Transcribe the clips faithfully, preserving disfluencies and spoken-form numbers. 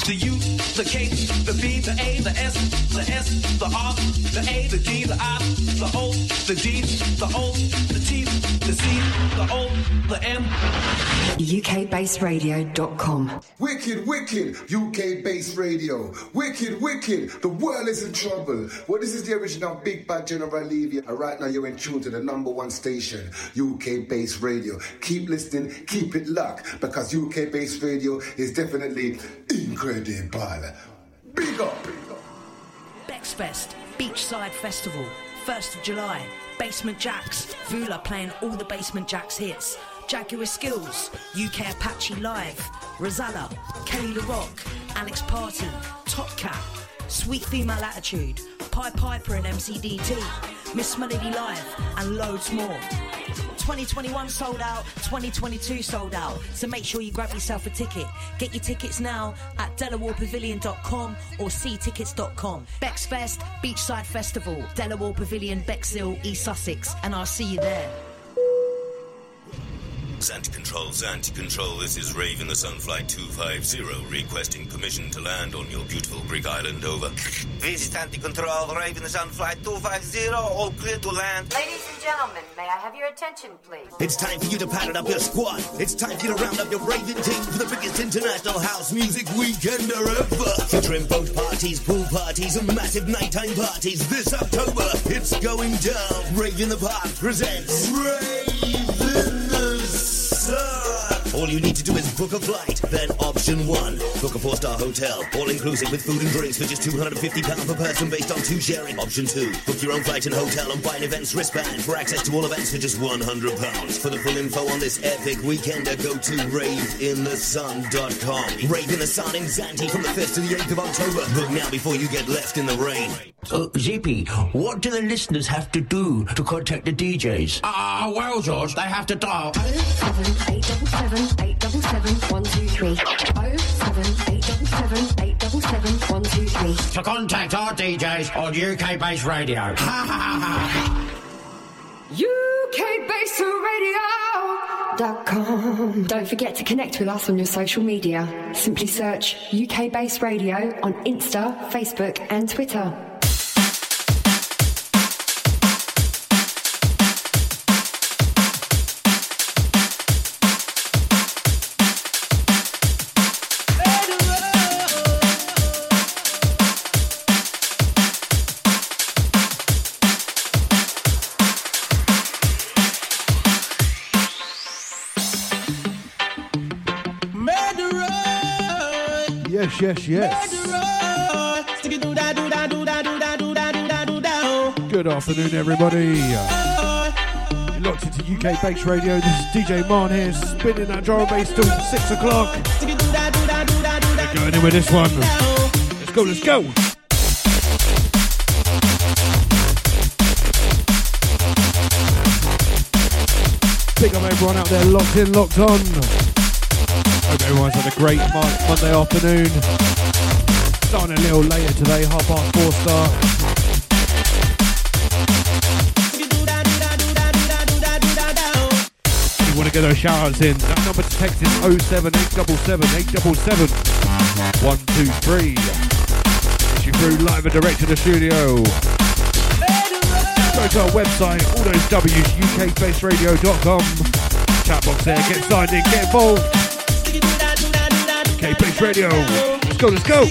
the U, the K, the B, the A, the S, the S, the R, the A, the D, the I, the O, the G, the O, the T, the C, the O, the M. U K Bass Radio dot com. Wicked, wicked, U K Bass Radio. Wicked, wicked, the world is in trouble. Well, this is the original Big Bad General Levy, and right now you're in tune to the number one station, U K Bass Radio. Keep listening, keep it locked, because U K Bass Radio is definitely incredible. Big up, big up. Bexfest, Beachside Festival, first of July. Basement Jacks, Vula playing all the Basement Jacks hits. Jaguar Skills, U K Apache Live, Rosalla, Kelly LaRock, Alex Party, Top Cat, Sweet Female Attitude, Pied Piper and M C D T, Miss Melody Live, and loads more. twenty twenty-one sold out, twenty twenty-two sold out, so make sure you grab yourself a ticket. Get your tickets now at delaware pavilion dot com or c tickets dot com. Bexfest, Beachside Festival, Delaware Pavilion, Bexhill, East Sussex, and I'll see you there. Zanti Control, Zanti Control, this is Raven the Sunflight two five zero, requesting permission to land on your beautiful Brick Island, over. This is Zanti Control, Raven the Sunflight two five zero, all clear to land. Ladies and gentlemen, may I have your attention, please? It's time for you to pattern up your squad. It's time for you to round up your Raven team for the biggest international house music weekender ever. Featuring boat parties, pool parties, and massive nighttime parties this October. It's going down. Raven the Park presents Raven the All you need to do is book a flight. Then option one, book a four-star hotel, all-inclusive with food and drinks for just two hundred fifty pounds per person based on two sharing. Option two, book your own flight and hotel and buy an events wristband for access to all events for just one hundred pounds. For the full info on this epic weekender, go to rave in the sun dot com. Rave in the Sun in Zante from the fifth to the eighth of October. Book now before you get left in the rain. Uh, Z P, what do the listeners have to do to contact the D Js? Ah, uh, well, George, they have to dial oh seven eight seven seven eight seven seven one two three. oh seven eight seven seven eight seven seven one two three. To contact our D Js on U K Bass Radio. Ha ha ha. U K Bass Radio dot com. Don't forget to connect with us on your social media. Simply search U K Bass Radio on Insta, Facebook, and Twitter. Yes, yes, yes. Good afternoon, everybody. You're locked into U K Bass Radio. This is D J Marn here, spinning that drum and bass till six o'clock. We're going in with this one. Let's go, let's go. Big up everyone out there, locked in, locked on. Hope everyone's had a great Monday afternoon. Starting a little later today, half past four start. If you want to get those shout outs in, that number to text is oh seven eight seven seven eight seven seven one two three. Push you through live and direct to the studio. Go to our website, all those W's, U K Bass Radio dot com. Chat box there, get signed in, get involved. U K Bass Radio. Let's go, let's go.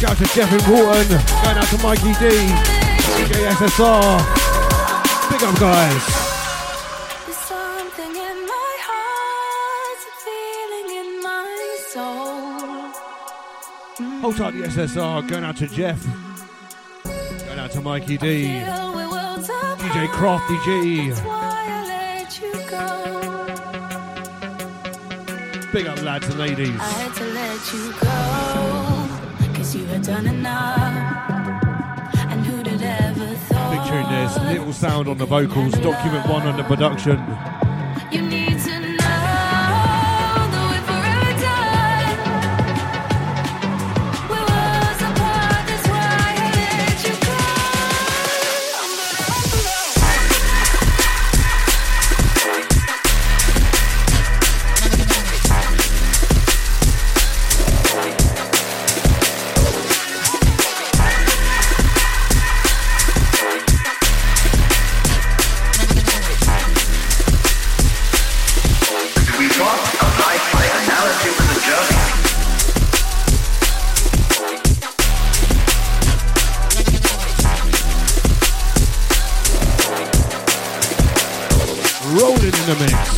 out to Jeff and Walton. Going out to Mikey D. D J S S R. Big up, guys. There's something in my heart, a feeling in my soul. Mm. Hold tight, the S S R. Going out to Jeff. Going out to Mikey D. D J Crafty G. Big up, lads and ladies. I had to let you go, cause you had done enough. And who'd have ever thought? Big tune this. Little Sound on the vocals. Document One on the production. You need to know that we're forever done. We was apart, that's why I let you go. Rolling in the mix.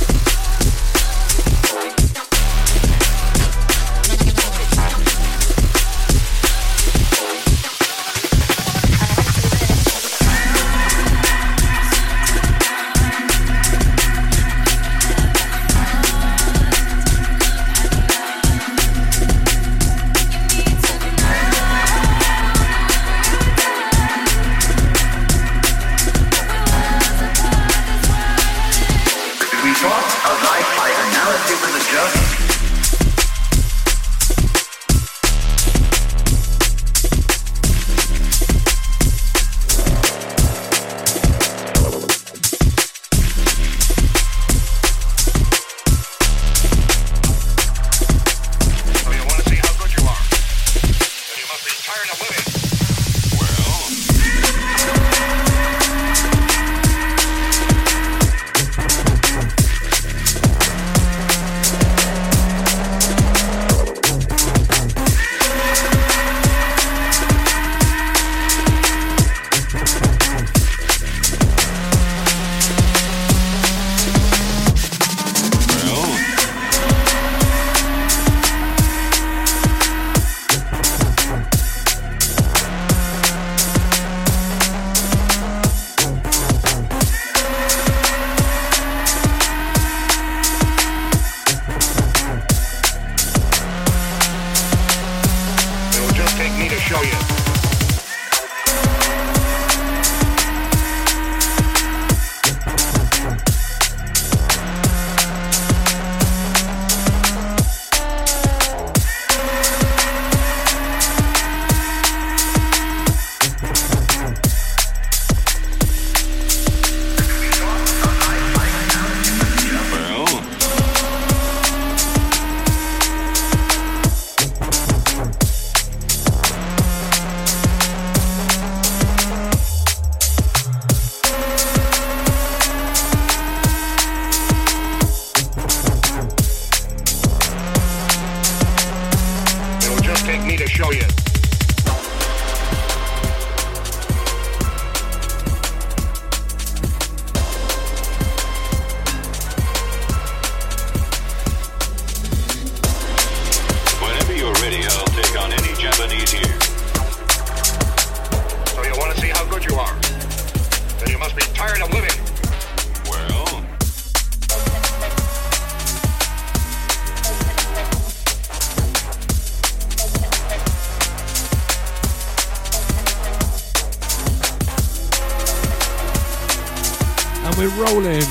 Rolling.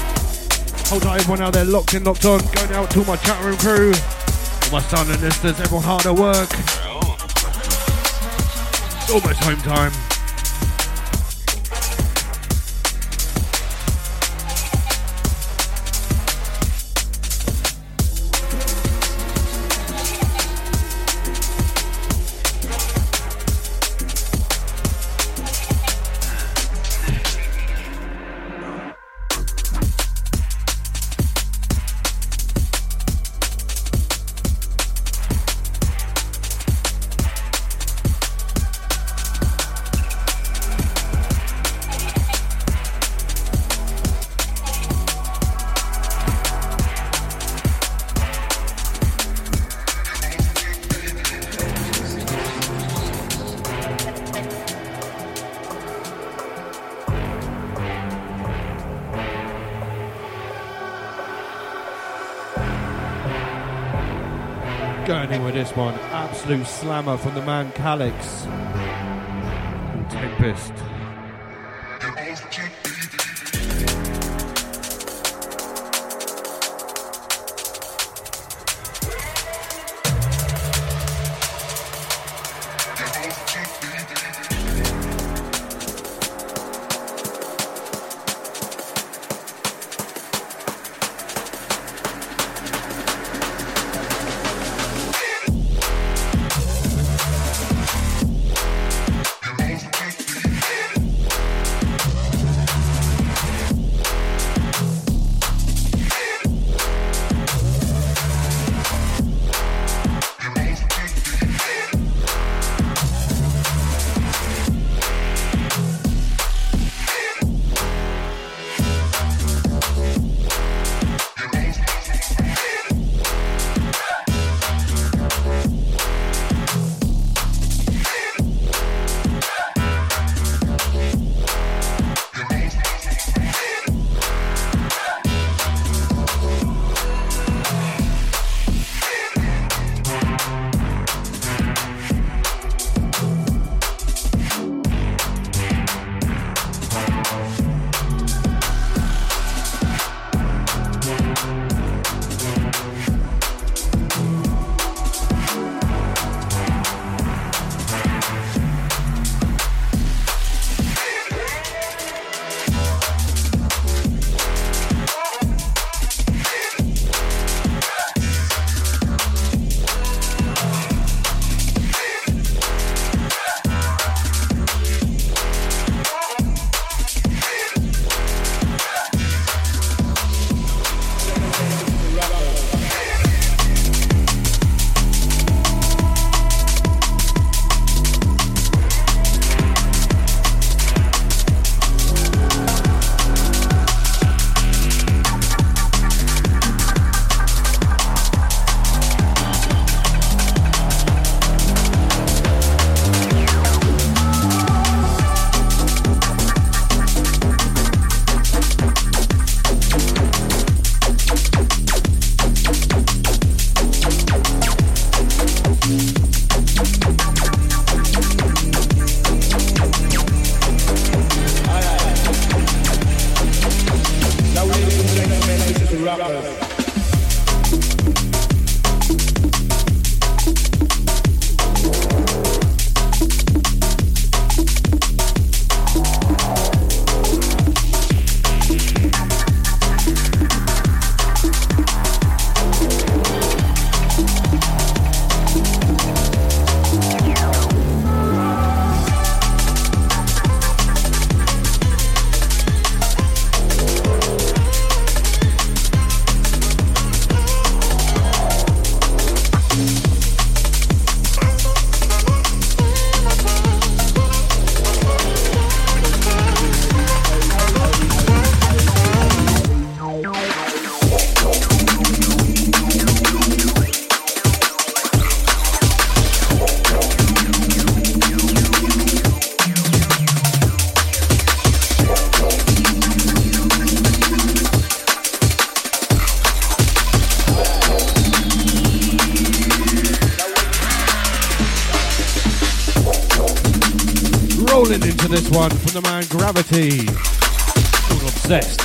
Hold on, everyone out there locked in, locked on. Going out to my chat room crew, all my son and sisters, everyone hard at work. It's almost home time. Going in with this one, absolute slammer from the man Calix, called Tempest. Rolling into this one from the man Gravity, called Obsessed.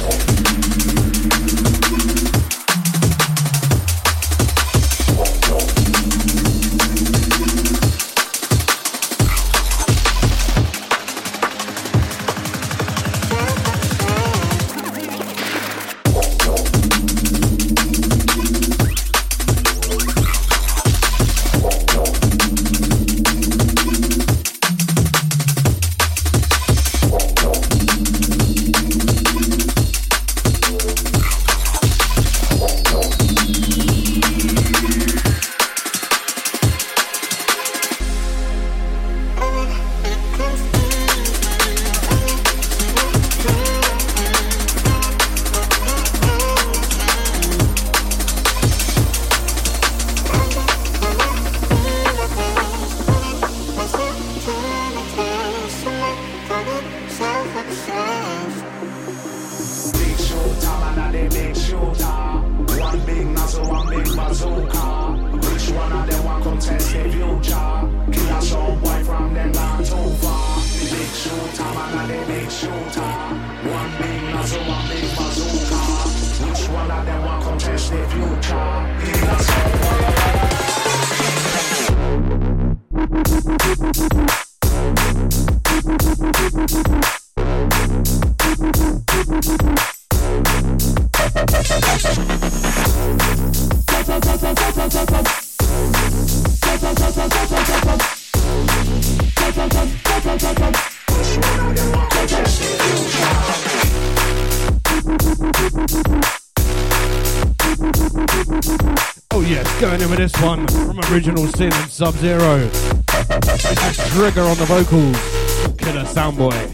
Going in with this one from Original Sin and Sub-Zero. This is Trigger on the vocals. Killer Soundboy.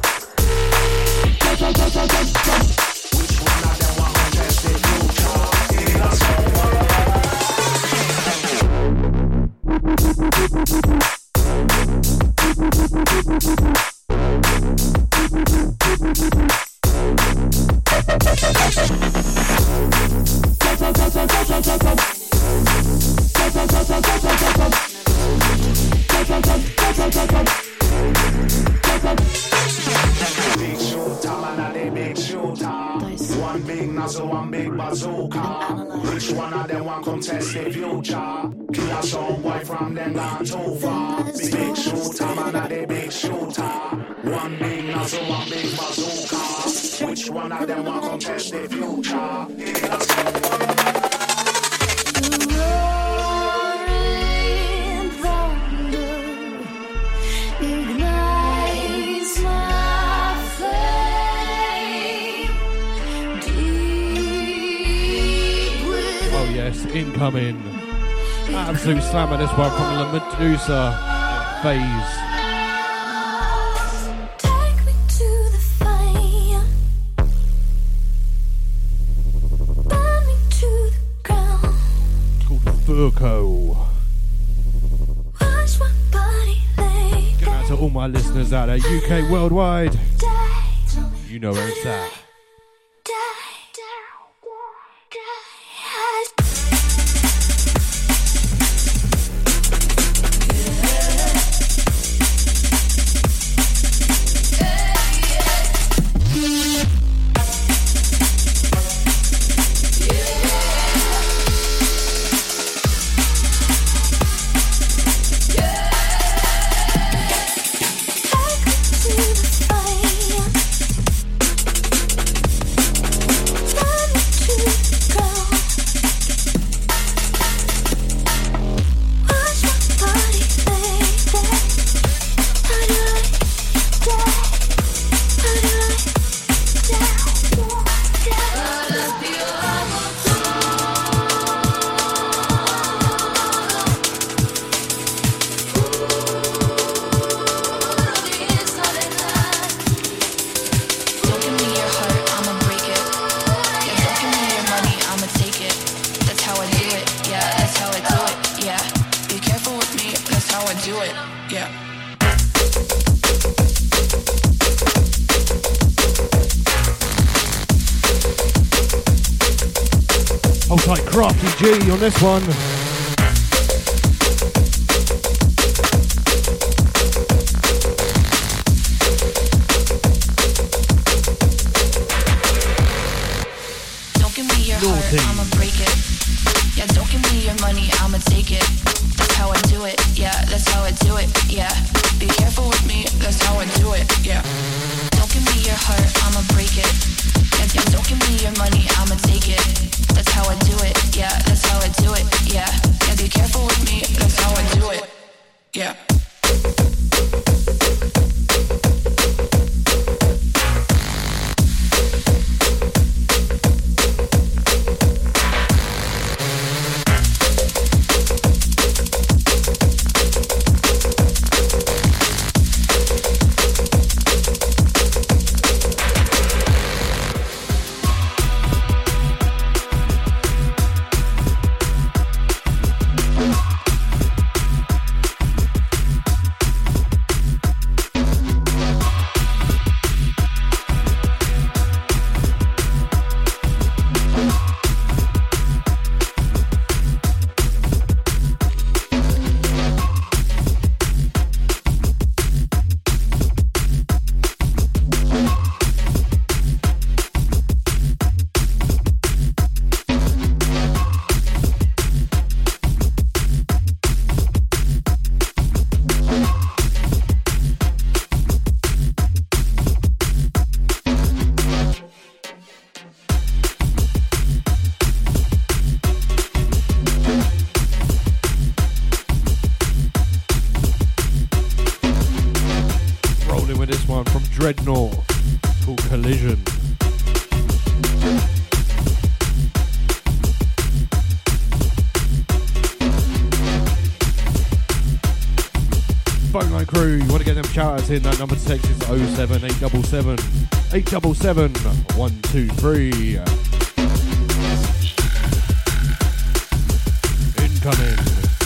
Incoming. Absolute slammer, this one from the Medusa Phase. Take me to the fire. Burn me to the ground. It's called Furco. Watch my body lay. Going out to all my listeners out there, U K, worldwide. You know where it's at. G on this one. Don't give me your heart, I'ma break it. Yeah, don't give me your money, I'ma take it. That's how I do it, yeah, that's how I do it, yeah. Be careful with me, that's how I do it, yeah. Don't give me your heart, I'ma break it. Yeah, yeah, don't give me your money, I'ma take it. That's how I do it, yeah, that's how I do it, yeah. Yeah, be careful with me, that's how I do it, yeah. Dreadnought. It's called Collision. phone line crew, you want to get them shout outs in, that number to text is oh seven eight seven seven, eight seven seven, one two three. Incoming.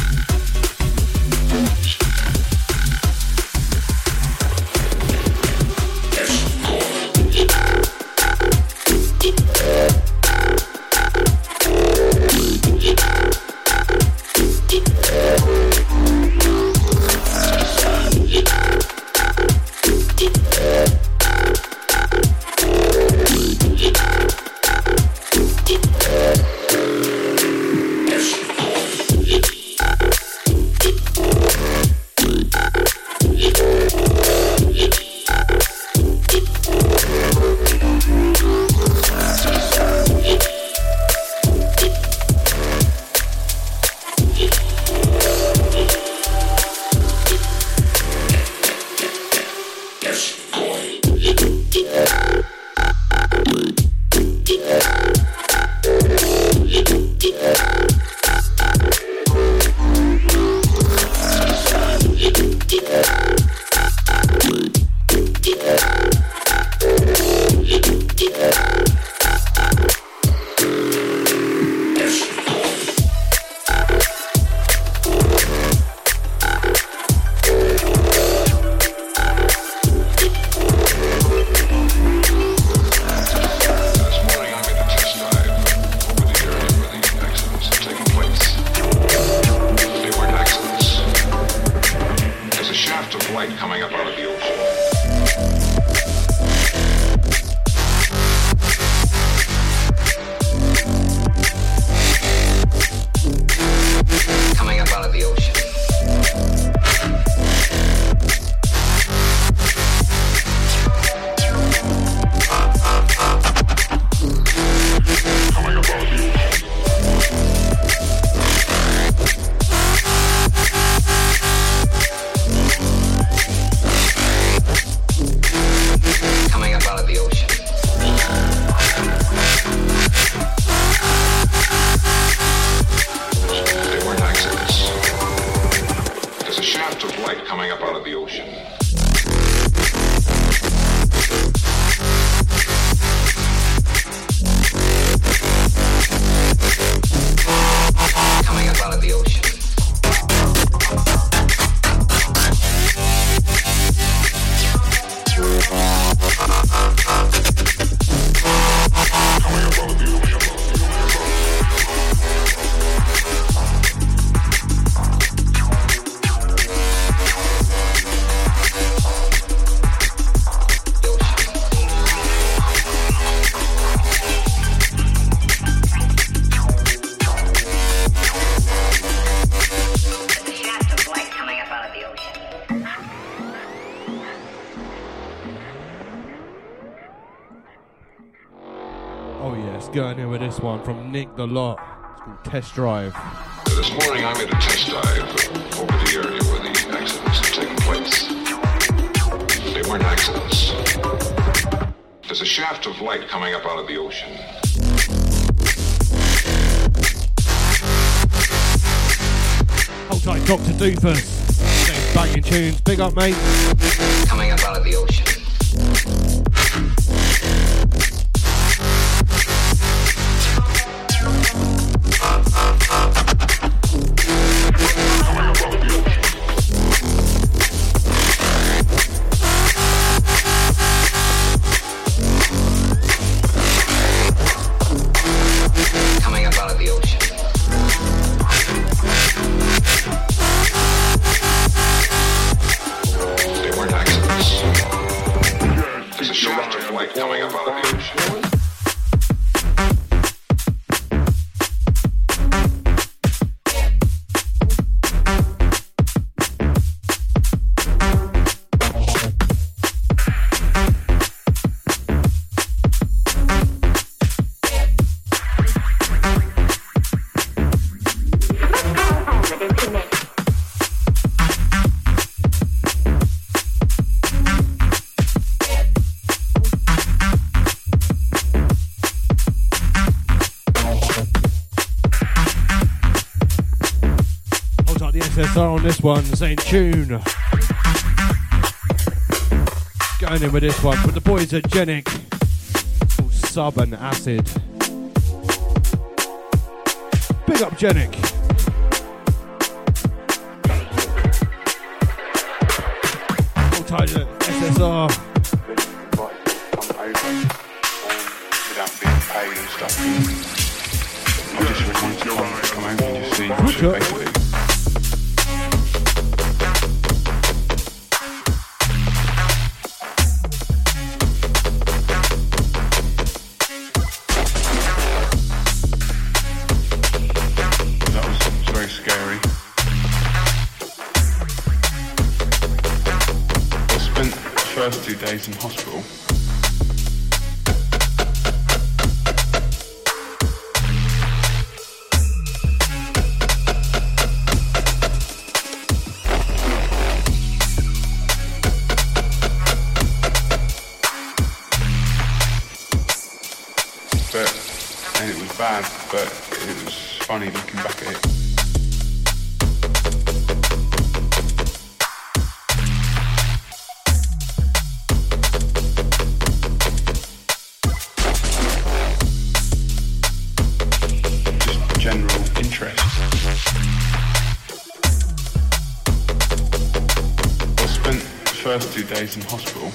Going in with this one from Nick the Lot. It's called Test Drive. This morning I made a test dive over the area where the accidents had taken place. They weren't accidents. There's a shaft of light coming up out of the ocean. Hold tight, Doctor Doofus. Same banging tunes. Big up, mate. Coming up out of the ocean. On this one, same tune. Going in with this one with the boys at Genic. Called Sub and Acid. Big up Genic. All tied to S S R. Without being paid and stuff. I just really wanted to come, come over and just see shit, basically. That was, was very scary. I spent the first two days in hospital. Bad, but it was funny looking back at it. Just general interest. I spent the first two days in hospital.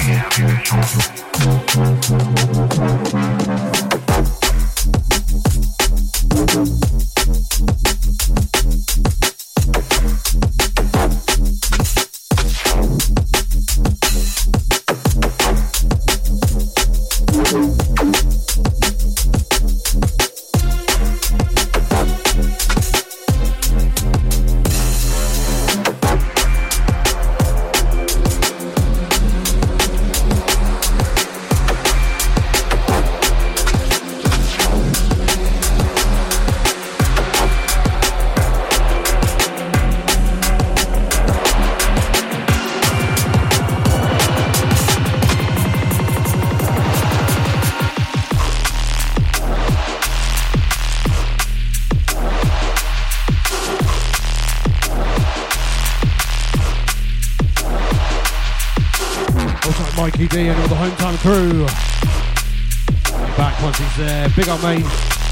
Mikey D and all the Hometown crew. He's back once he's there. Big up, mate.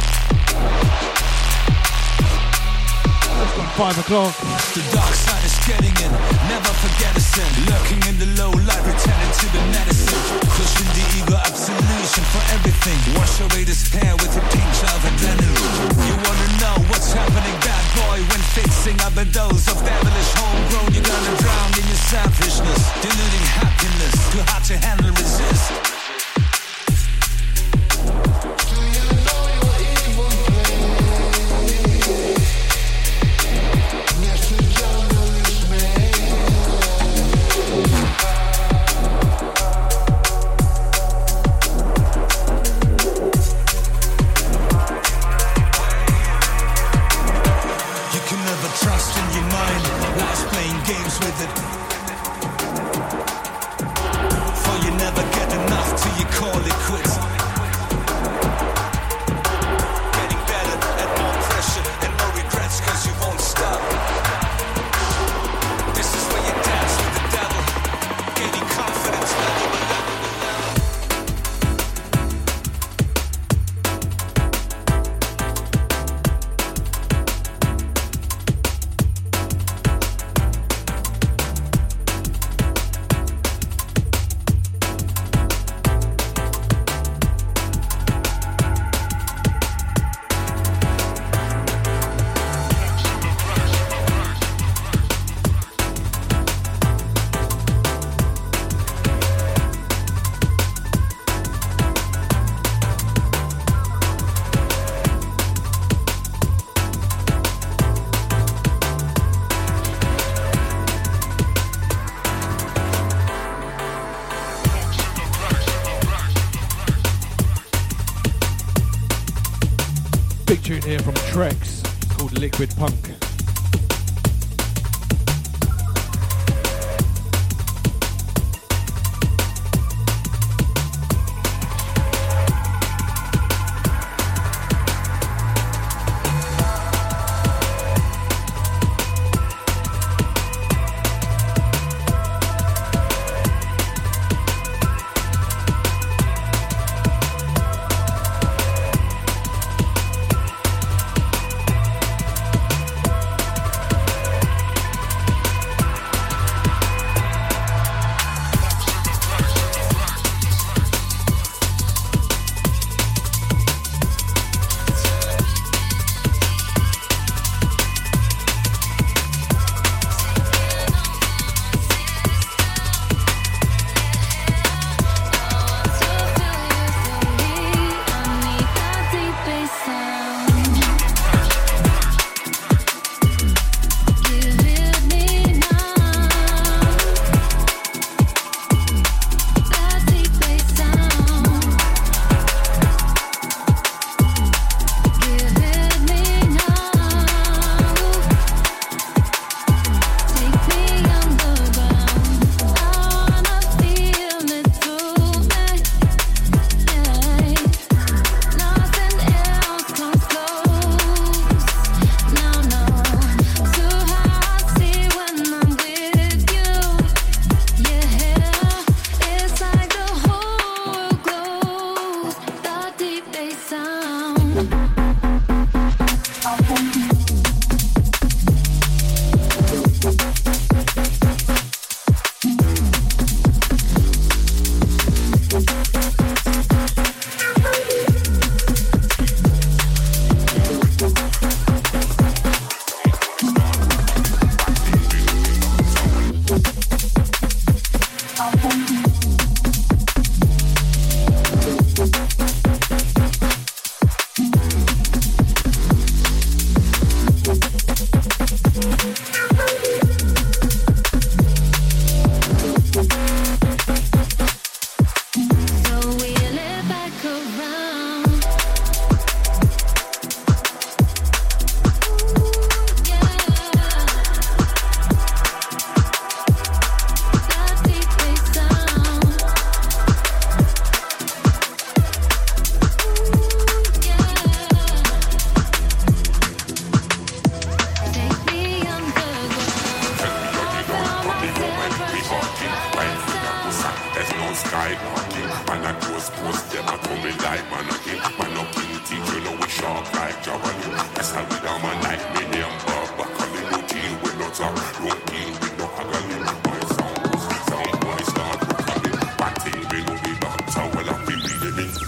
It's got five o'clock. The dark side is getting in. Never forget a sin. Lurking in the low light, pretending to be medicine. Pushing the ego absolution for everything. Wash away despair with a pinch of adrenaline. You wanna know what's happening, bad boy, when fixing up a dose of devilish homegrown. You're gonna drown in your selfishness, deluding happiness. Too hard to handle, resist. Big tune here from Trex called Liquid Punk. no skydiving. Man a close post, them a coming like man again. Man no king teeth, you know we sharp like javelin. That's how we down man like me name Bob Buckley. No deal with no talk, don't deal with no haggling. My sound was sound boy start rocking. One thing we know we back to well I be reading it.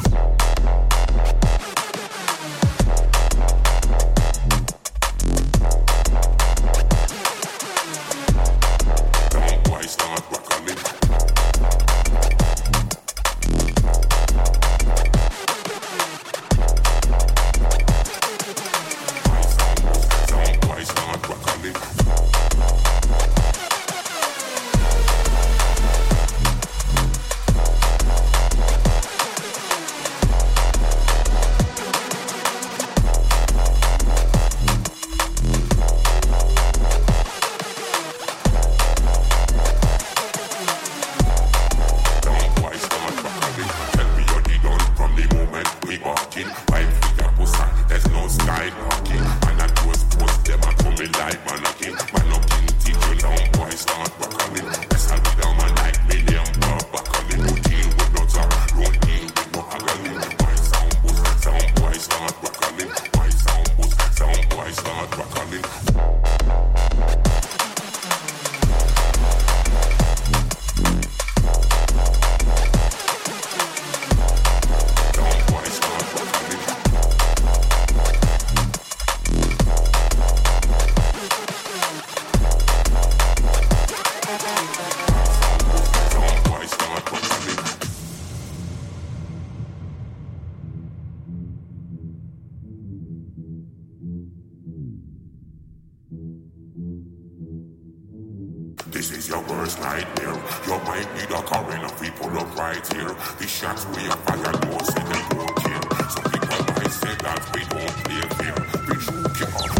This is your worst nightmare. Your mind need a current of people up right here. The shots we are fired, no say they don't care. Some people might say that we don't play fair. We should kick off.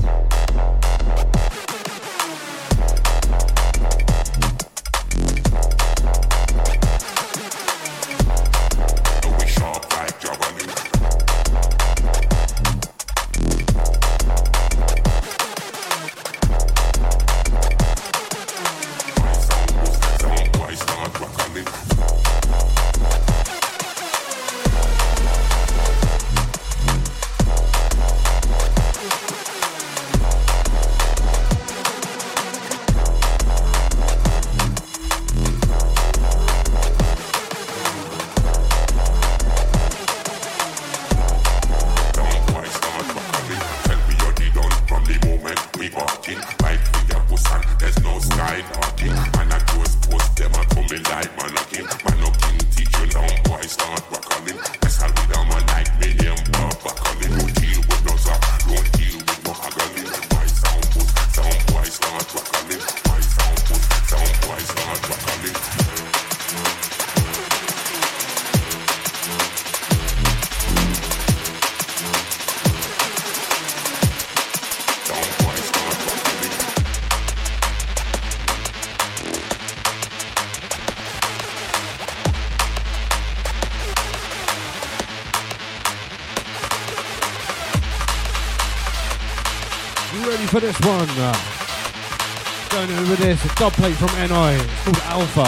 For this one, uh, going over this, a dub plate from N I, it's called Alpha.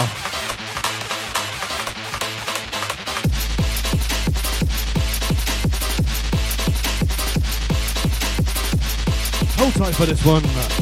Hold tight for this one. Uh,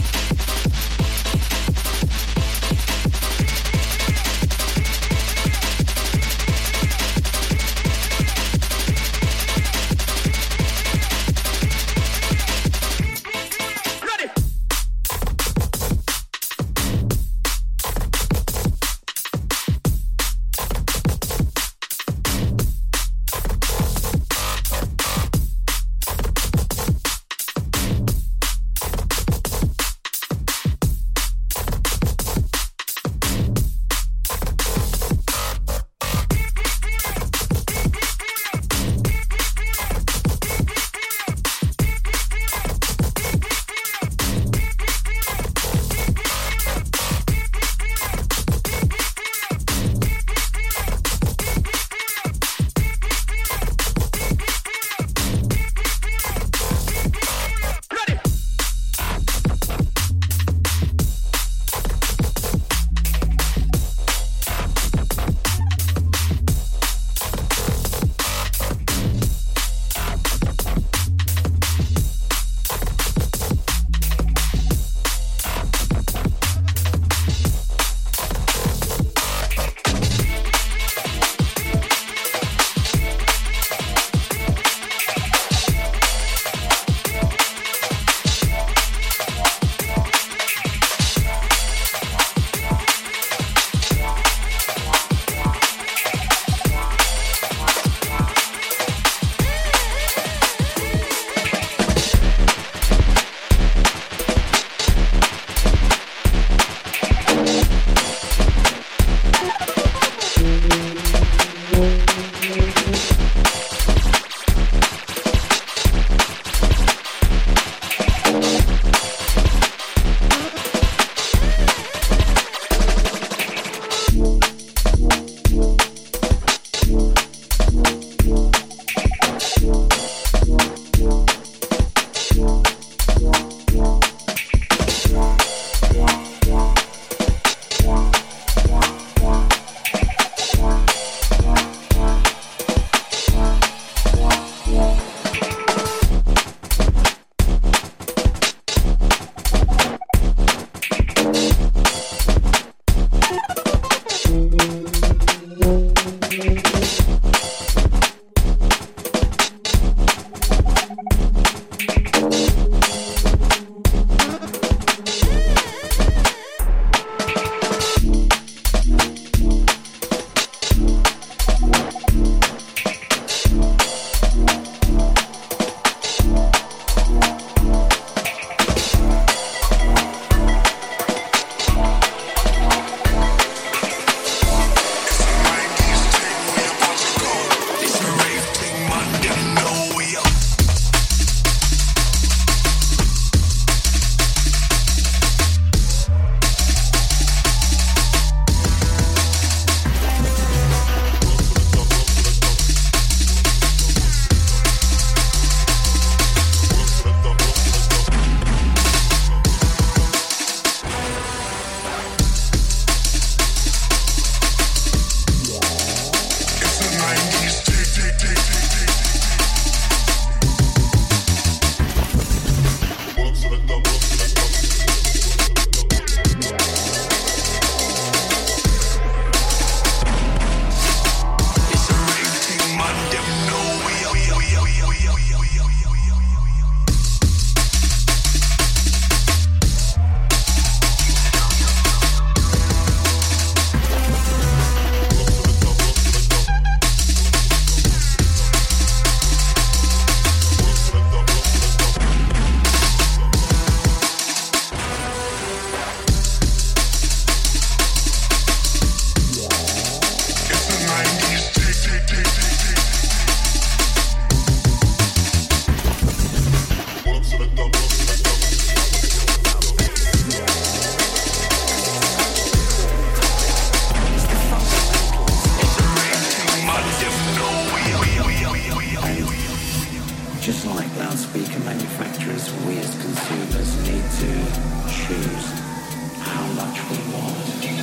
Just like loudspeaker manufacturers, we as consumers need to choose how much we want.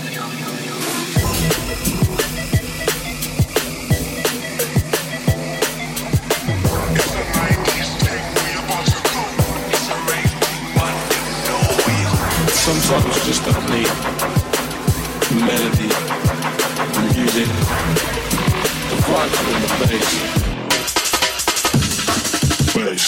Sometimes just don't need melody, music, the vibe from the bass. Bass.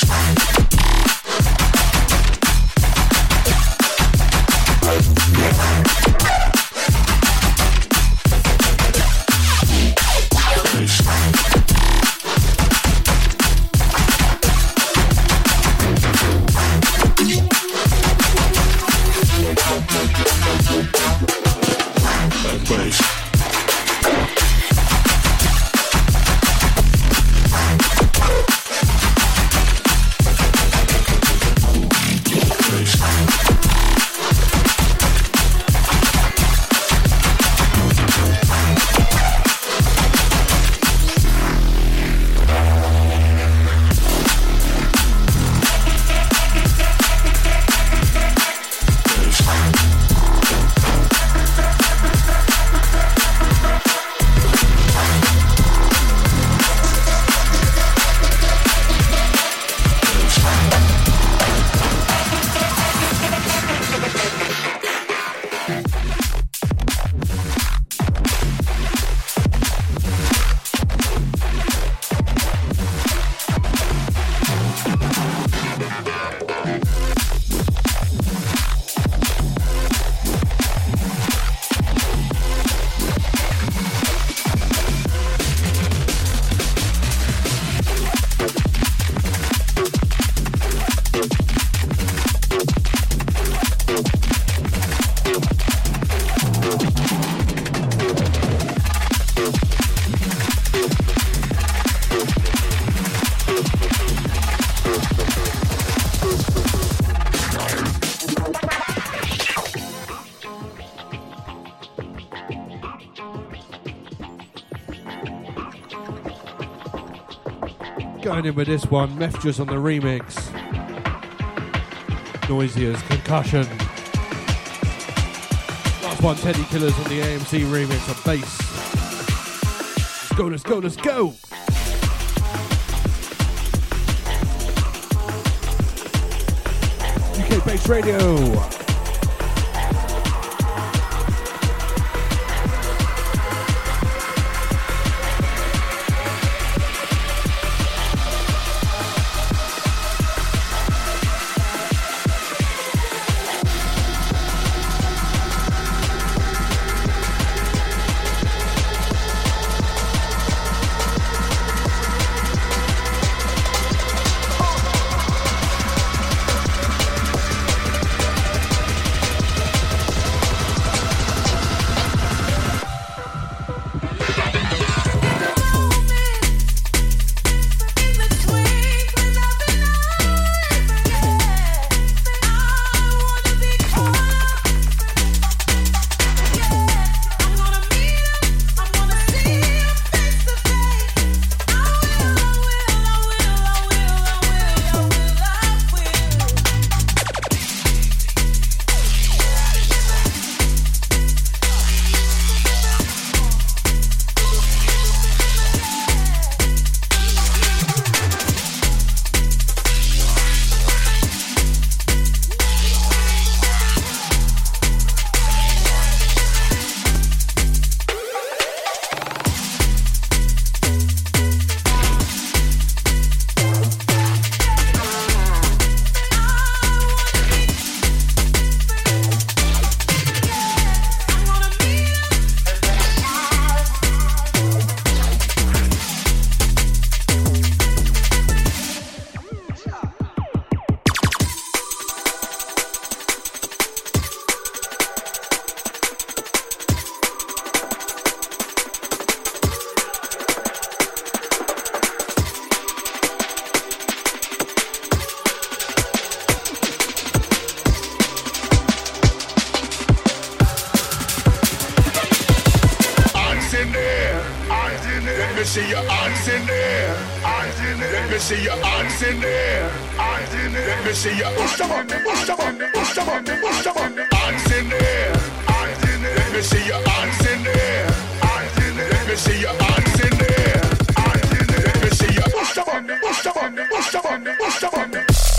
Going in with this one, Mefjus on the remix. Noisy as Concussion. Last one, Teddy Killers on the A M C remix of bass. Let's go, let's go, let's go! U K Bass Radio. see your hands in there. Hands in there. Let me see your hands in there. Hands in there. Let me see your push them on, push them on, push them on, push them on. Hands in there. Hands in there. Let me see your hands in there. Hands in there. Let me see your hands in there. Hands in there. Let me see your push them on, push them on, push them on, push them on.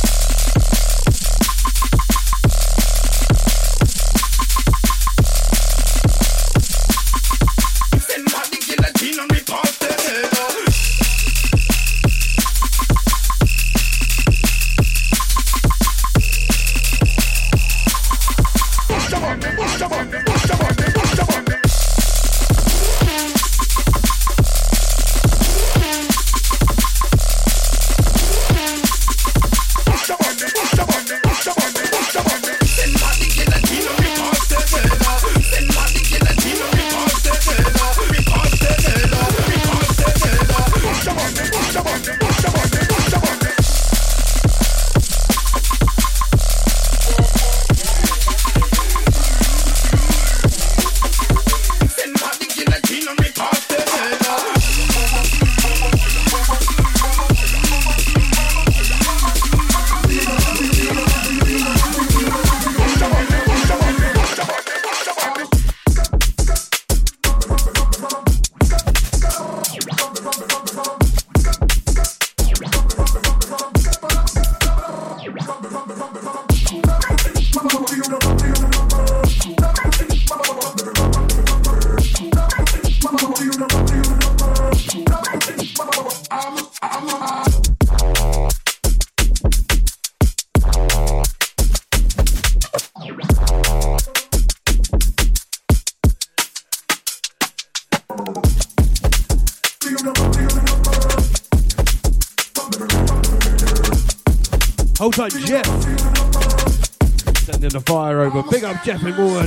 Hold tight, Jeff. Sending the fire over. Big up, Jeff in Warren.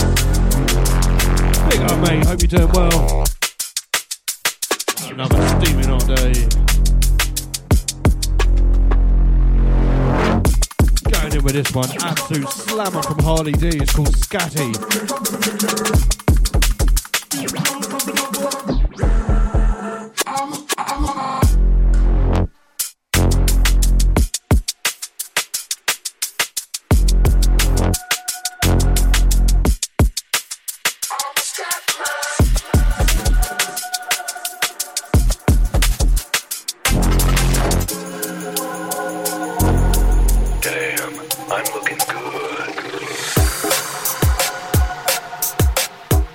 Big up, mate. Hope you're doing well. Another steaming hot day. Going in with this one. Absolute slammer from Harley D. It's called Scatty. I'm looking good.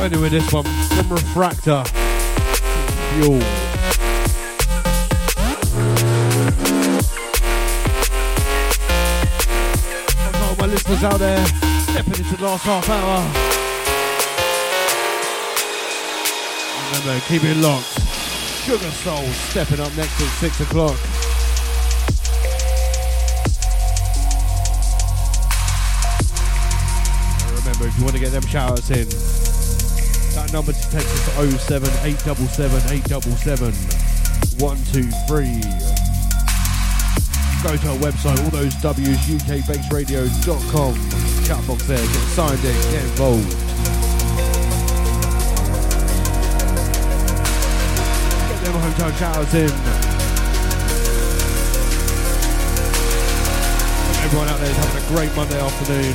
Going with this one from Refractor. Fuel. All my listeners out there, stepping into the last half hour. Remember, keep it locked. Sugar Soul stepping up next at six o'clock. And remember, if you want to get them shout-outs in, that number to text is oh seven eight seven seven eight seven seven one two three. Go to our website, all those W's, U K Bass Radio dot com. Chat box there, get signed in, get involved. Get them hometown shout-outs in. Everyone out there is having a great Monday afternoon.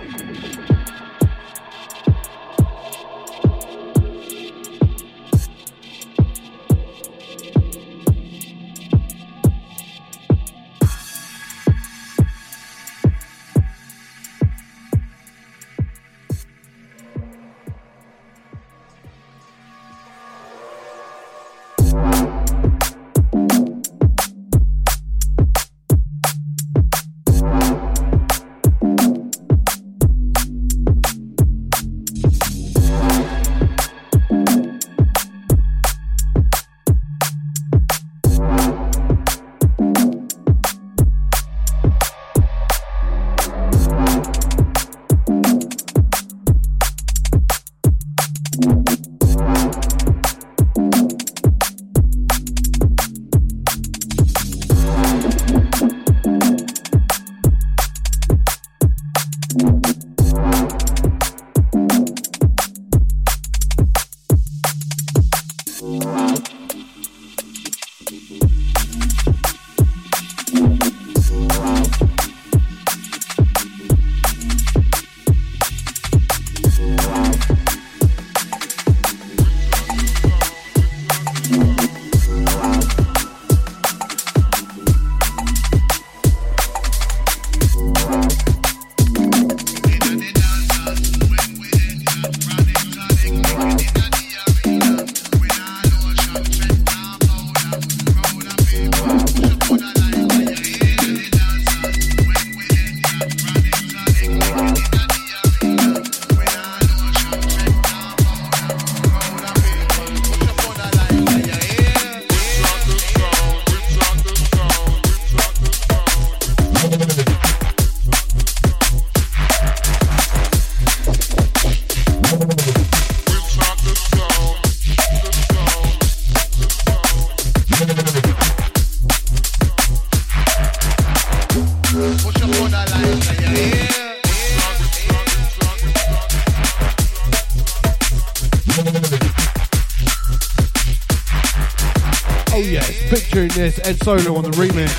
Picturing this, Ed Solo on the remix.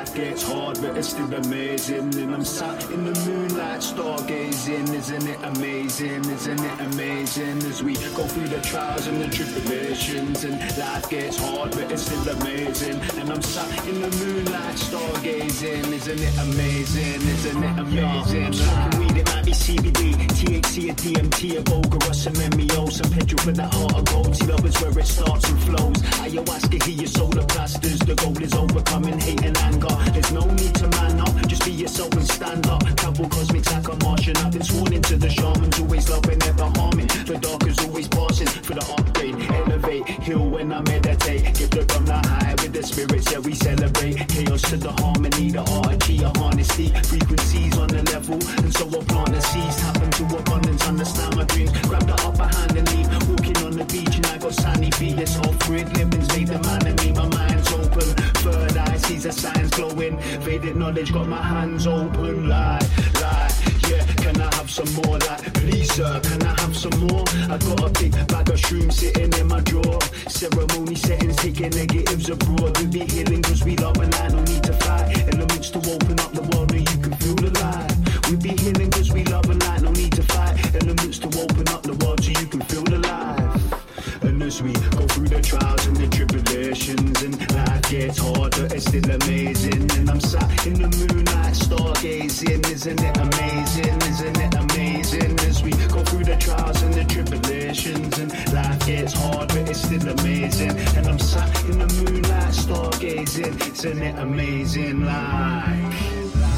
life gets hard, but it's still amazing. And I'm sat in the moonlight stargazing. Isn't it amazing? Isn't it amazing? As we go through the trials and the tribulations, and life gets hard, but it's still amazing. And I'm sat in the moonlight stargazing. Isn't it amazing? Isn't it amazing? Smoking weed, it might be C B D, T H C, a D M T, a Boga, or some M E O, some petrol for that heart of gold. See, love is where it starts and flows. Ayahuasca, hear your solar plasters. The goal is overcoming hate and anger. There's no need to man up, just be yourself and stand up. Travel cosmics like a Martian. I've been sworn into the shamans, always loving, never harming. The dark is always passing for the upgrade. Elevate, heal when I meditate. Give the gun the high with the spirits, yeah, we celebrate. Chaos to the harmony, the art of G, a harness deep frequencies on the level. And so I'll plant the seeds, tap into abundance, understand my dreams. Grab the upper hand and leave. Walking on the beach and I got sunny feet. It's off-grid living's made the man in me. My mind's open, third eye sees the signs glowing. Faded knowledge got my hands open. Lie, lie, yeah. Can I have some more? Like, please sir, can I have some more? I got a big bag of shrooms sitting in my drawer. Ceremony settings taking negatives abroad. We be healing cause we love and I don't need to fight. Elements to open up the world and you can feel the light. We be healing cause we love and light, no need to fight. Elements to open up the world so you can feel the life. And as we go through the trials and the tribulations, and life gets harder, it's still amazing. And I'm sat in the moonlight stargazing. Isn't it amazing? Isn't it amazing? As we go through the trials and the tribulations, and life gets hard, but it's still amazing. And I'm sat in the moonlight stargazing. Isn't it amazing? Like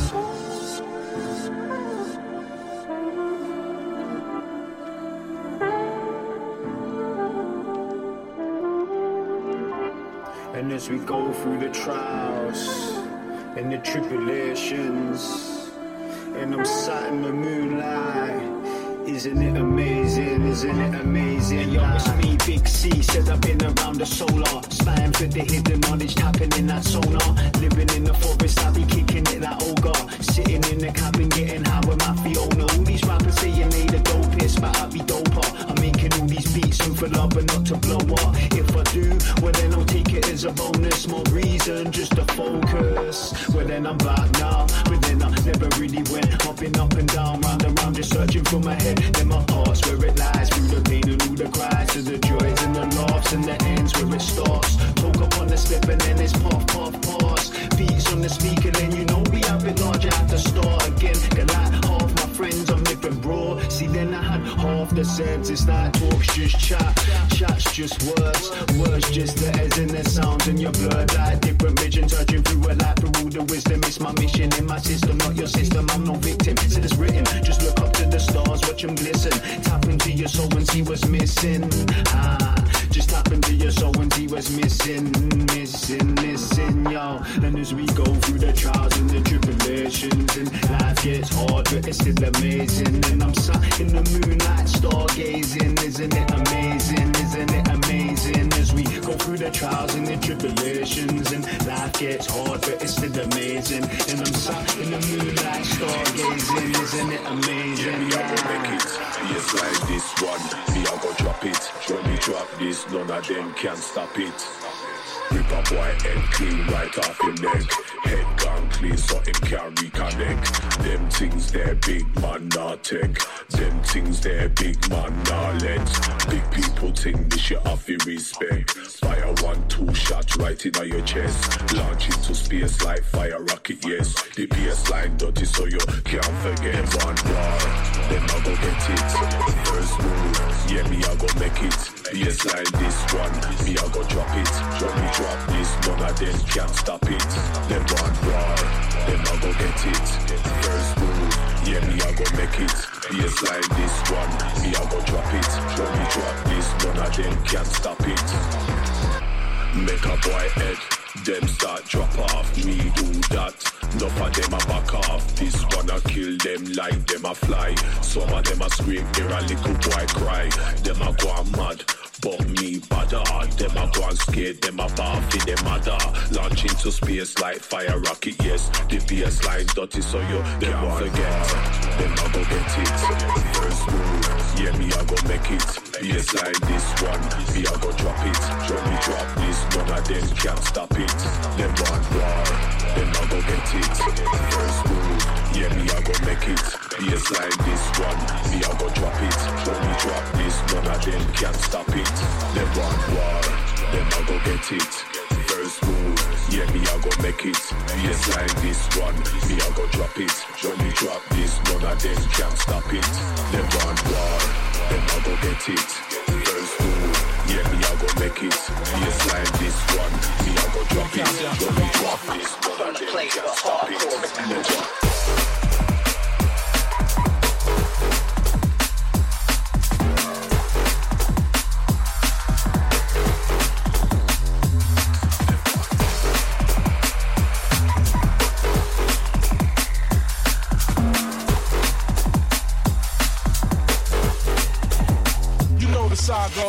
and as we go through the trials and the tribulations, and I'm sat in the moonlight. Isn't it amazing? Isn't it amazing? Yo, it's me, Big C. Said I've been around the solar, spying for the hidden knowledge, tapping in that sonar. Living in the forest, I be kicking it like ogre. Sitting in the cabin, getting high with my Fiona. All these rappers saying they the dopest, but I be doper. I'm making all these beats and for love and not to blow up. If I do, well then I'll take it as a bonus. More reason just to focus. Well then I'm back now, but then I never really went. Hopping up and down, round and round, just searching for my head. Then my heart's where it lies, through the pain and all the cries, to the joys and the laughs and the ends where it starts. Talk up on the step and then it's puff, puff, pass. Beats on the speaker, then you know we have it large. I have to start again. Cause like half my friends, I'm living broad. See, then I had half the sense. It's like talks just chat, chat's just words, words just letters and the sounds in your blood. Like different vision, searching through a life through all the wisdom. It's my mission in my system, not your system. I'm no victim. So it's written, just look up to the stars, watch them glisten. Tap into your soul and see what's missing. Ah, just tap into your soul and see what's missing, missing, missing, yo. And as we go through the trials and the tribulations, and life gets hard, but it's still amazing. And I'm sat in the moonlight stargazing. Isn't it amazing? Isn't it amazing? As we go through the trials and the tribulations, and life gets hard, but it's still amazing. And I'm sat in the moonlight stargazing. Isn't it amazing? Yeah, me I go make it. Yes, like this one, me I go drop it. When me drop this, none of them can stop it. Rip a boy head clean right off him neck. Head gone clean so him can't reconnect. Them things there big man not take. Them things there big man not let. Big people think this you have to respect. Fire one two shot right in your chest. Launch into space like fire rocket, yes. The baseline dirty so you can't forget. One war, then I go get it. First move, yeah me I go make it. Baseline this one, me I go drop it. When me drop this, none of them can stop it. Them one war, then I go get it. First move, yeah me I go make it. Baseline this one, me I go drop it. When me drop this, none of them can stop it. Make a boy head, them start drop off. Me do that, enough of them a back off. This one a kill them like them a fly. Some of them a scream, hear a little boy cry. Them a go a mad, but me bother. Them a go and skate, them a bath in them mother. Launch into space like fire rocket, yes. The baseline dirty so you can't forget. then I go get it. First move, yeah, me I go make it. Baseline this one, me I go drop it. When we drop this, none of them can't stop it. Them want war, then I go get it. First move, yeah, me I go make it. Baseline this one, me I go drop it. When we drop this, none of them can't stop it. Them want war, then I go get it. First move, yeah, me I go make it. Baseline this one, me I go drop it. When we drop this, none of them can't stop it. Them want war, then I go get it. First move, yeah, me I go make it. Baseline this one, me I go drop it. When we drop this, none of them can't stop it. Sago.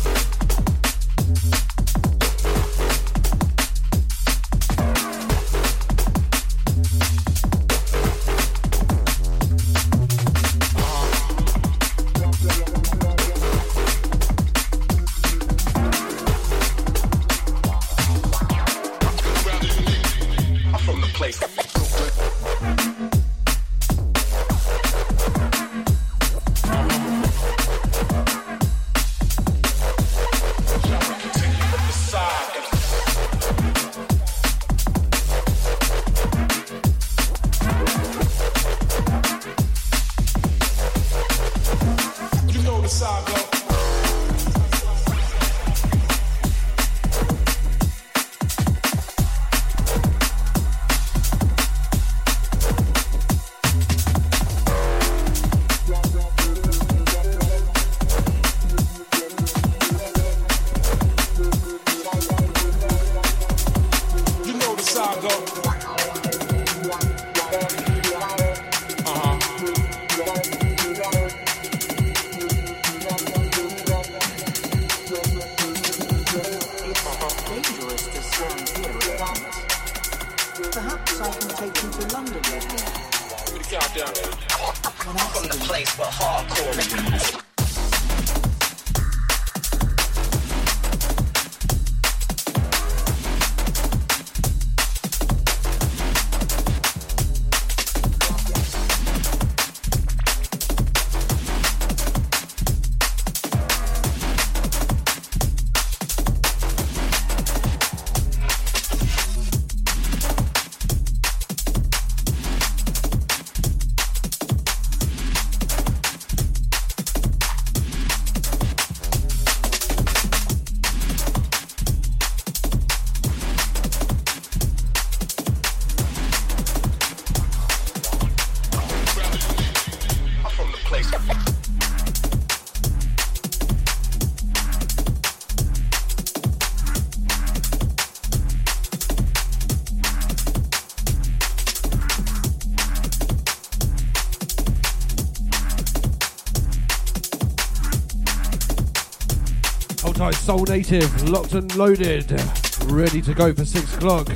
Soul Native, locked and loaded, ready to go for six o'clock.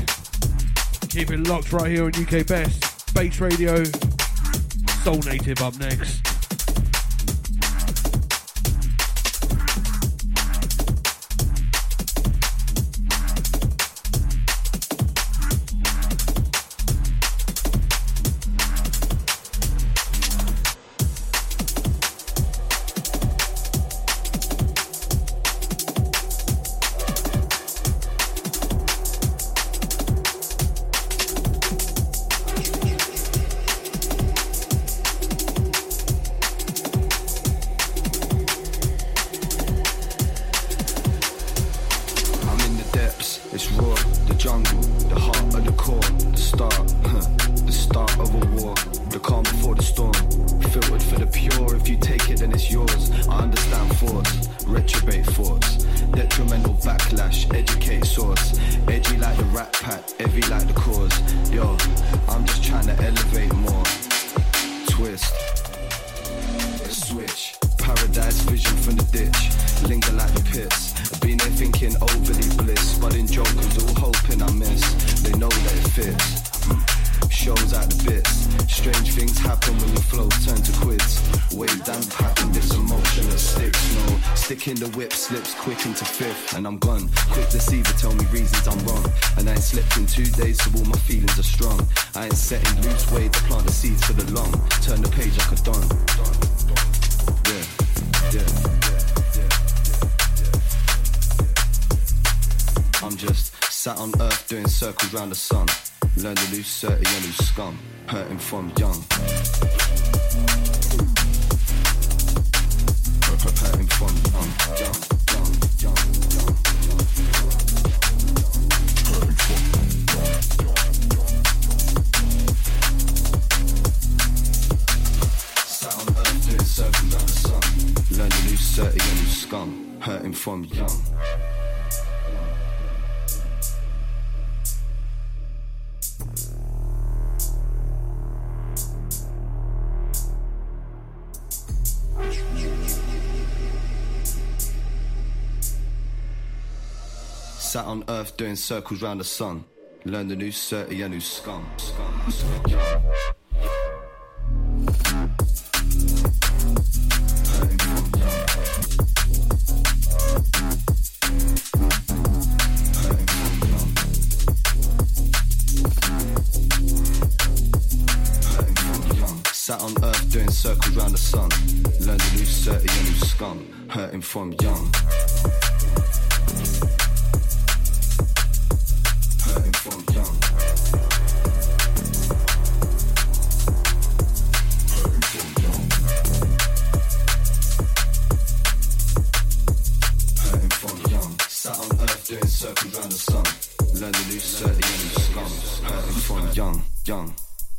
Keep it locked right here on U K Best Bass Radio. Soul Native up next. Strange things happen when your flows turn to quids. Wave down pattern, this emotion that sticks. No, stick in the whip, slips quick into fifth, and I'm gone. Quick deceiver, tell me reasons I'm wrong. And I ain't slept in two days, so all my feelings are strong. I ain't setting loose way to plant the seeds for the long. Turn the page like a don. Yeah, yeah, yeah. I'm just sat on earth doing circles round the sun. Learn to lose thirty and lose scum. Hurting from young. Hurting from young, young, young, young, young, young. Hurting from young, young, young. Sat on earth doing circles round the sun. Learn to lose thirty and lose scum. Hurting from young. Sat on earth doing circles round the sun. Learn the new thirty and new scum. Scum, scum. Sat on earth doing circles round the sun. Learn the new thirty and new scum. Hurting from young. Hurting from young. Hurting from young. Hurting from young. Sat on earth doing circles round the sun. Learn the new thirty and new scum. Hurting from young, young.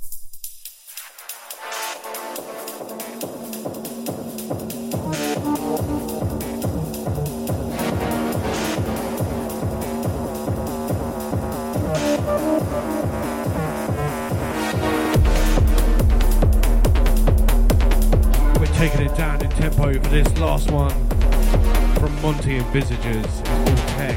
Taking it down in tempo for this last one from Monty and Visagers. It's called Tech.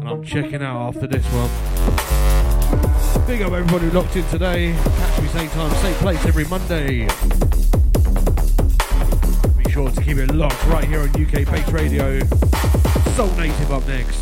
I'm checking out after this one. Big up everybody who locked in today. Catch me same time, same place every Monday. Be sure to keep it locked right here on U K Bass Radio. Soul Native up next.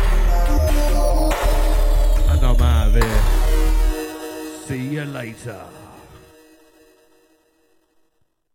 Later.